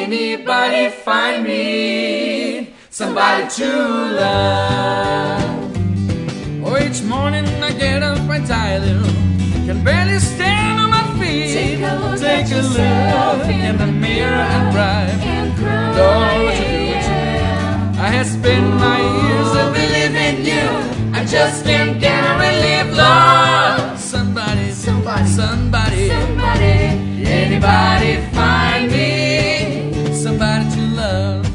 Anybody find me somebody to love? Oh, each morning I get up right tired, can barely stand on my feet. Take a look in the mirror and cry. Lord, what you do, what you do? I have spent my years of believing you. I just can't get a relief, Lord. Somebody, anybody find me somebody to love?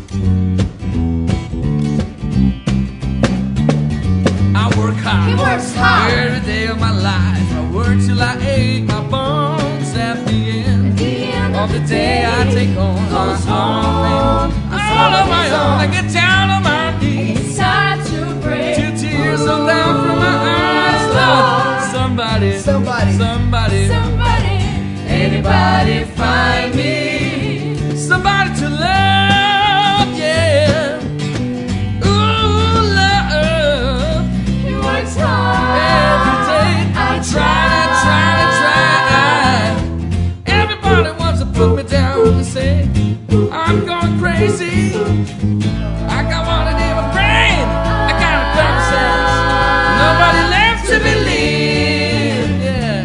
I work hard, He works hard every day of my life. I work till I ache my bones. At the end of the day, I take home my own thing, all on my own. I get down on my knees, It's time to break. 2 tears roll down from my eyes, Lord. Somebody, anybody find me somebody to love, yeah. Ooh, love. He works hard Every day I try. Everybody wants to put me down and say I'm going crazy. I got one of them brain, I got a common sense. Nobody left to believe, yeah.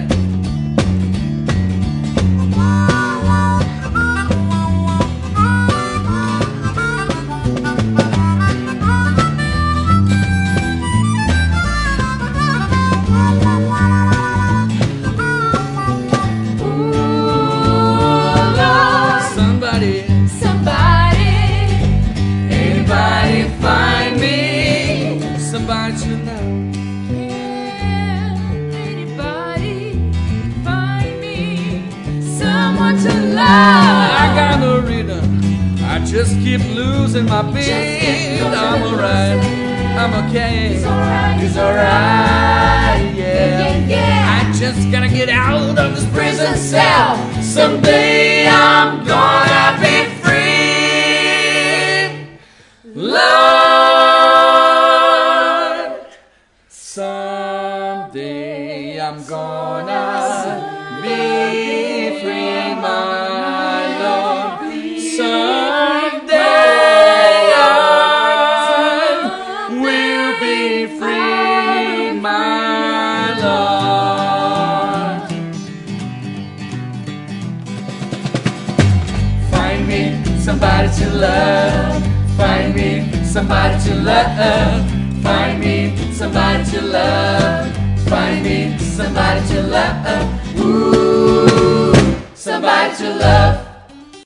Anybody find me somebody to love? Anybody find me someone to love? I got no rhythm, I just keep losing my beat. I'm alright, I'm okay. He's alright, yeah. I just gotta get out of this prison cell. Someday I'm gonna be free, Lord. Someday I'm gonna be free, my Lord. Someday I will be free, my Lord. Find me somebody to love. Find me somebody to love. Find me somebody to love. Find me somebody to love. Ooh, somebody to love.